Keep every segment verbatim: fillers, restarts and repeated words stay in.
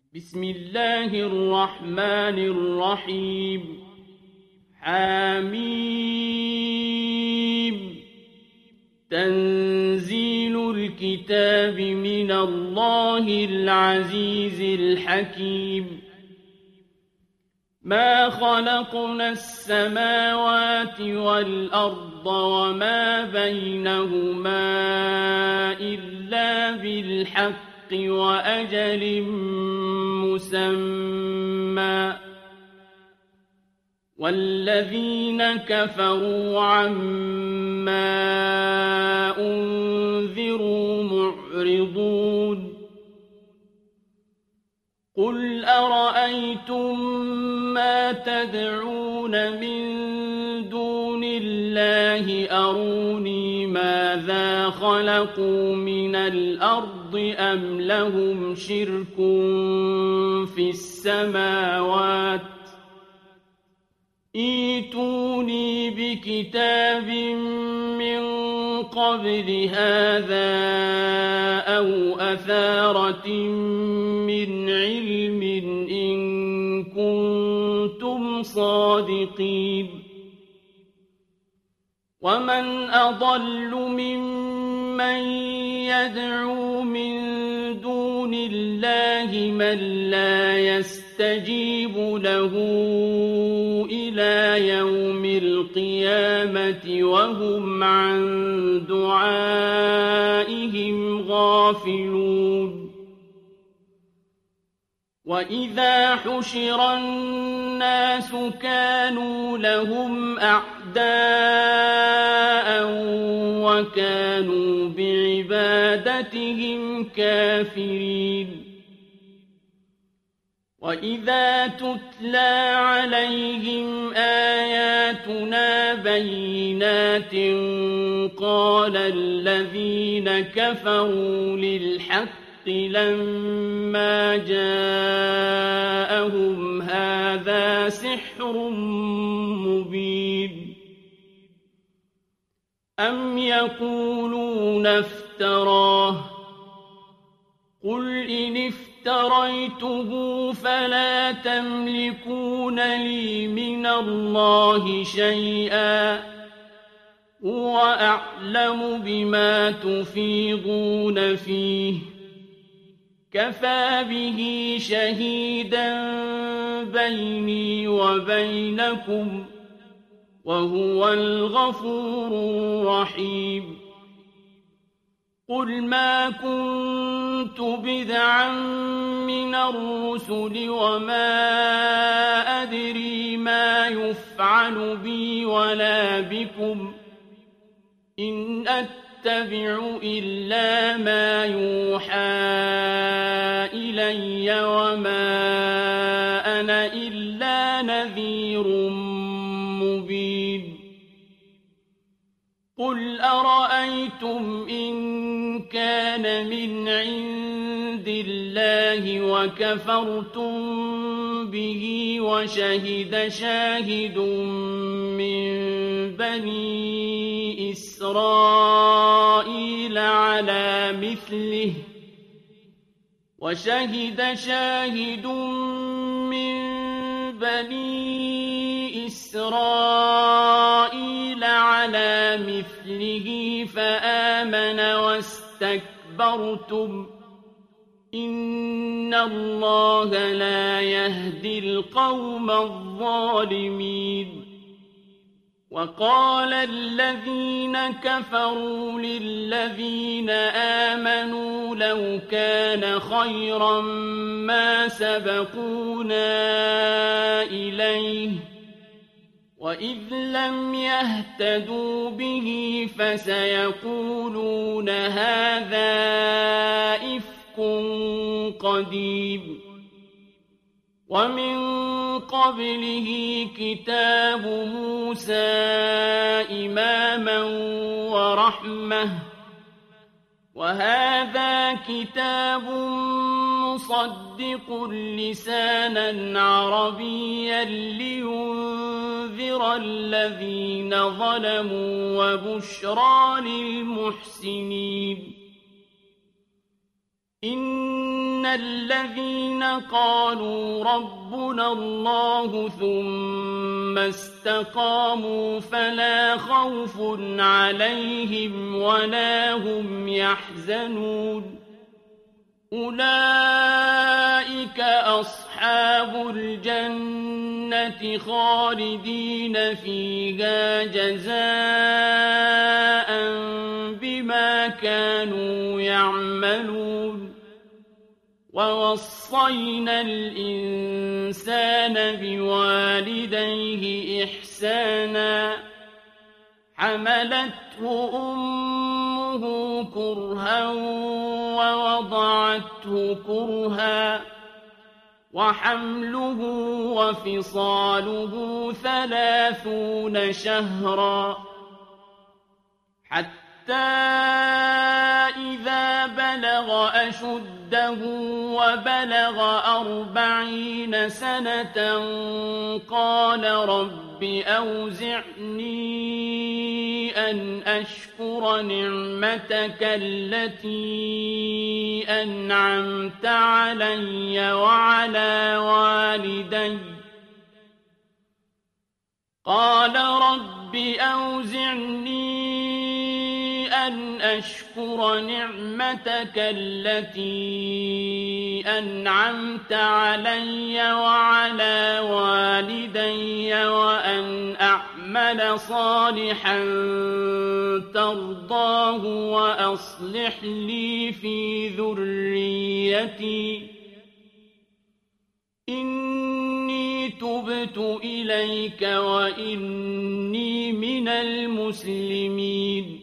بسم الله الرحمن الرحيم حميم تنزيل الكتاب من الله العزيز الحكيم ما خلقنا السماوات والأرض وما بينهما إلا بالحق وأجل مسمى والذين كفروا عما أنذروا معرضون قل أرأيتم ما تدعون من دون الله أروني ماذا خلقوا من الأرض أم لهم شرك في السماوات ائتوني بكتاب من قبل هذا أو أثارة من علم إن كنتم صادقين ومن أضل ممن يدعو من دون الله من لا يستجيب له إلى يوم القيامة وهم عن دعائهم غافلون وإذا حشر الناس كانوا لهم أعداء وكانوا بعبادتهم كافرين وإذا تتلى عليهم آياتنا بينات قال الذين كفروا للحق لما جاءهم هذا سحر مبين أم يقولون افتراه قل إن افتريته فلا تملكون لي من الله شيئا هو أعلم بما تفيضون فيه كفى به شهيدا بيني وبينكم وهو الغفور الرحيم قل ما كنت بدعا من الرسل وما أدري ما يفعل بي ولا بكم إن أتبع إلا ما يوحى إلي وما أنا إلا نذير مبين قل أرأيتم إن كان من عند الله وكفرتم به وشهد شاهد من بني إسرائيل على مثله وشهد شاهد من بني إسرائيل على مثله فآمن واستكبرتم إن الله لا يهدي القوم الظالمين وقال الذين كفروا للذين آمنوا لو كان خيرا ما سبقونا إليه وإذ لم يهتدوا به فسيقولون هذا إفك قديم ومن قبله كتاب موسى إماما ورحمة وهذا كتاب مصدق لسانا عربيا لينذر الذين ظلموا وبشرى للمحسنين إن الذين قالوا ربنا الله ثم استقاموا فلا خوف عليهم ولا هم يحزنون أولئك أصحاب الجنة خالدين فيها جزاء بما كانوا يعملون ووصينا الإنسان بوالديه إحسانا حملته أمه كرها ووضعته كرها وحمله وفصاله ثلاثون شهرا حتى إذا بلغ أشده وبلغ أربعين سنة قال رب أوزعني أن أشكر نعمتك التي أنعمت علي وعلى والدي قال رب أوزعني أن أشكر نعمتك التي أنعمت علي وعلى والدي وأن أعمل صالحا ترضاه وأصلح لي في ذريتي إني تبت إليك وإني من المسلمين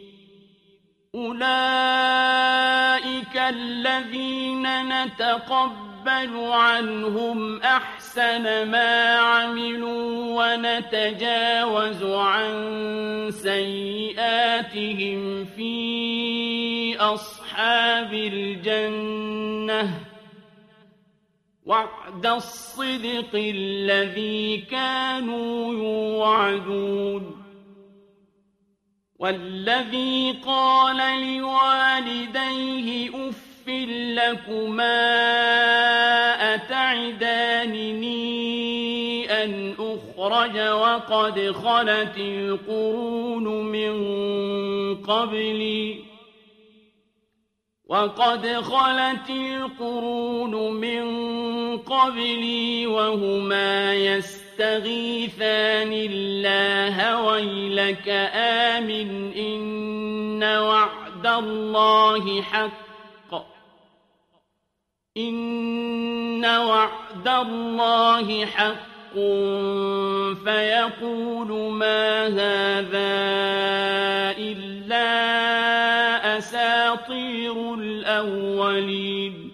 أولئك الذين نتقبل عنهم أحسن ما عملوا ونتجاوز عن سيئاتهم في أصحاب الجنة وعد الصدق الذي كانوا يوعدون والذي قال لوالديه أف لكما أتعدانني أن أخرج وقد خلت القرون من قبلي وقد خلت القرون من قبلي وهما يستغيثان الله ويلك آمن إن وعد الله حق إن وعد الله حق فيقول ما هذا إلا أساطير الأولين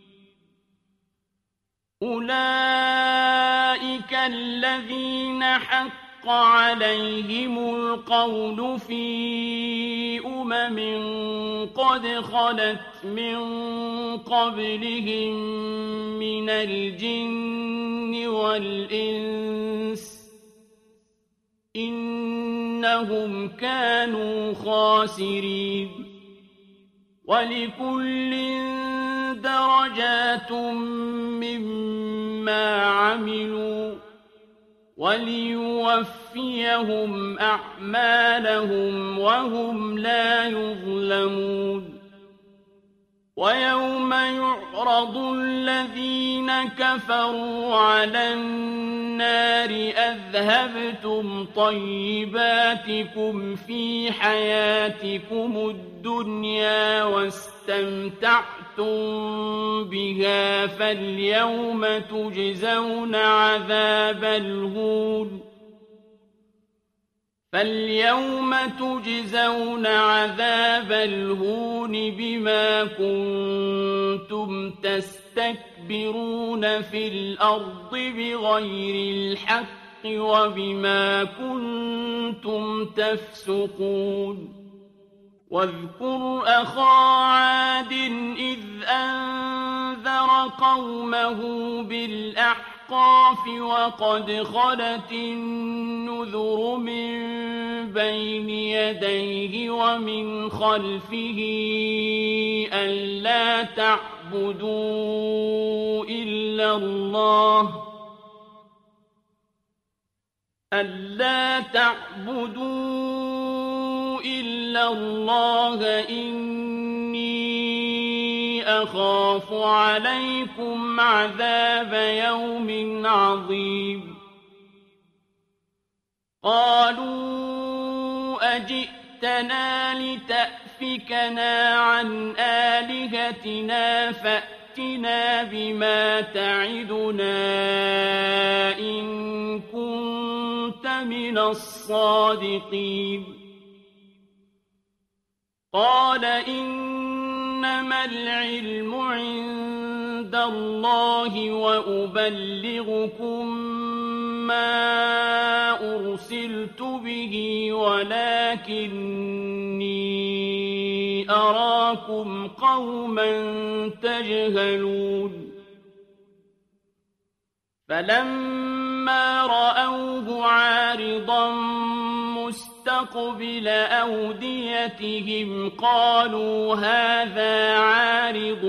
أولئك الذين حق عليهم القول في أمم قد خلت من قبلهم من الجن والإنس إنهم كانوا خاسرين ولكل درجات مما عملوا وليوفيهم أعمالهم وهم لا يظلمون ويوم يعرض الذين كفروا على النار أذهبتم طيباتكم في حياتكم الدنيا واستمتعتم بها فاليوم تجزون عذاب الهون فاليوم تجزون عذاب الهون بما كنتم تستكبرون في الأرض بغير الحق وبما كنتم تفسقون واذكر أخا عاد إذ أنذر قومه بالأحقاف وقد خلت النذر من بين يديه ومن خلفه ألا تعبدوا تعبدوا إلا الله ألا تعبدوا إلا الله إني أخاف عليكم عذاب يوم عظيم قالوا أجئتنا لتأفكنا عن آلهتنا فأتنا بما تعدنا إن كنت من الصادقين قال إنما العلم عند الله وأبلغكم ما أرسلت به ولكني أراكم قوما تجهلون فلما رأوه عارضا مستقبل أوديتهم قالوا هذا عارض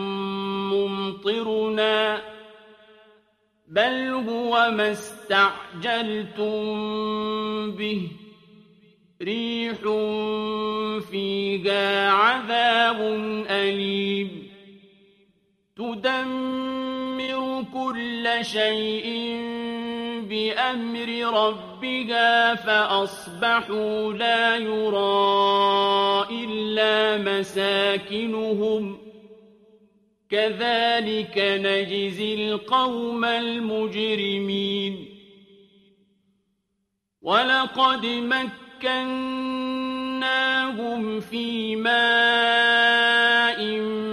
ممطرنا بل هو ما استعجلتم به ريح فيها عذاب أليم تدمر كل شيء بأمر ربها فأصبحوا لا يرى إلا مساكنهم كذلك نجزي القوم المجرمين ولقد مكناهم في ماء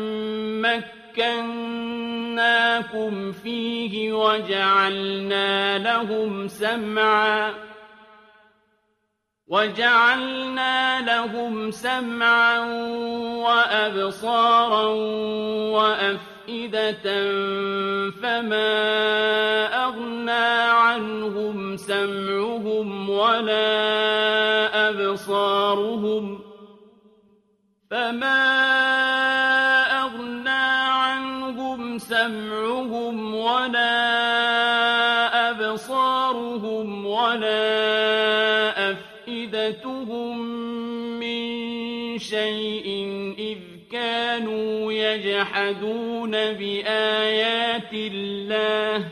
مكناكم فيه وجعلنا لهم سمعا وجعلنا لهم سمعا وأبصارا وأفئدة فما أغنى عنهم سمعهم ولا أبصارهم فما أغنى عنهم سمعهم ولا أبصارهم ولا أفئدتهم من شيء إذ كانوا يجحدون بآيات الله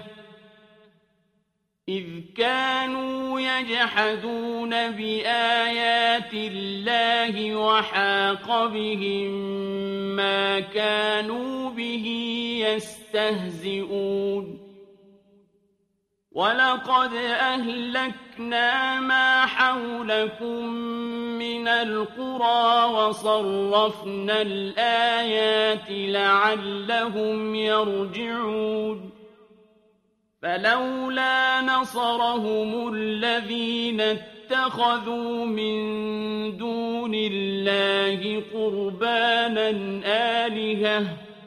إذ كانوا يجحدون بآيات الله وحاق بهم ما كانوا به يستهزئون ولقد أهلكنا ما حولكم من القرى وصرفنا الآيات لعلهم يرجعون فلولا نصرهم الذين اتخذوا من دون الله قربانا آلهة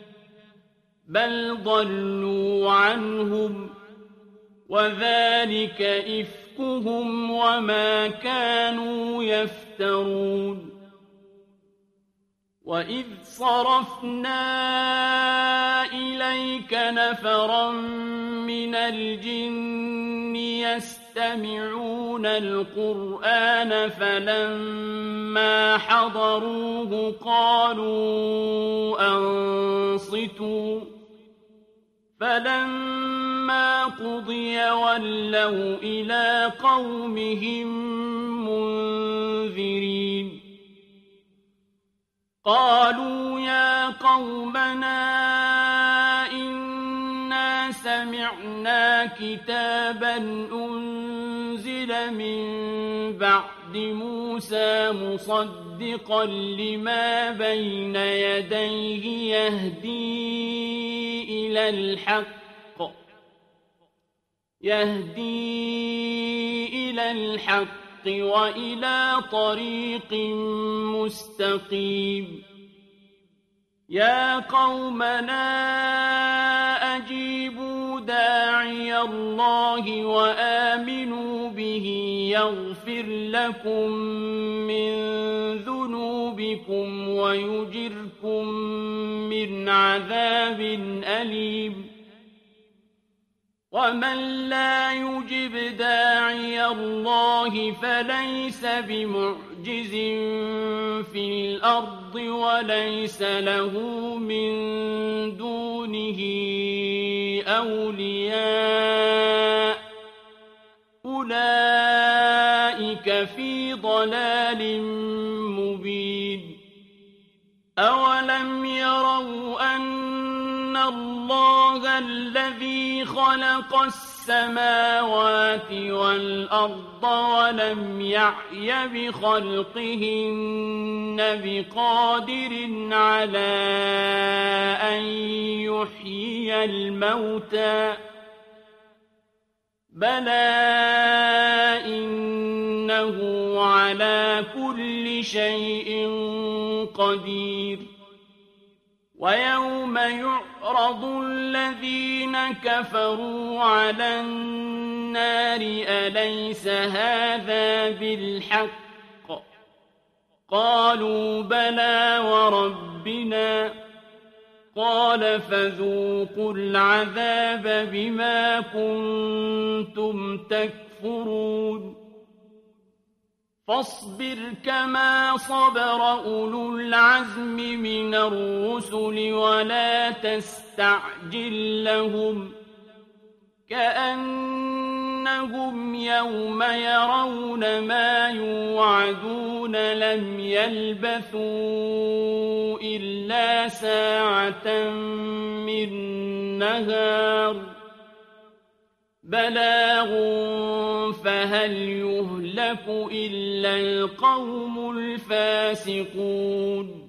بل ضلوا عنهم وذلك إفكهم وما كانوا يفترون وإذ صرفنا إليك نفرا من الجن يستمعون القرآن فلما حضروه قالوا أنصتوا فلما قضي ولوا إلى قومهم منذرين قالوا يا قومنا إنا سمعنا كتابا أنزل من بعد موسى مصدقا لما بين يديه يهدي إلى الحق يهدي إلى الحق وإلى طريق مستقيم يا قومنا أجيبوا داعي الله وآمنوا به يغفر لكم من ذنوبكم ويجركم من عذاب أليم ومن لا يجب داعي الله فليس بمعجز في الأرض وليس له من دونه أولياء أولئك في ضلال مبين أولم يروا أن الله الذي خلق السماوات والأرض ولم يعي بخلقهن بقادر على أن يحيي الموتى بلى إنه على كل شيء قدير ويوم يعرض الذين كفروا على النار أليس هذا بالحق قالوا بلى وربنا قال فذوقوا العذاب بما كنتم تكفرون فاصبر كما صبر أولو العزم من الرسل ولا تستعجل لهم كأنهم يوم يرون ما يوعدون لم يلبثوا إلا ساعة من نهار بلاغ فهل يهلك إلا القوم الفاسقون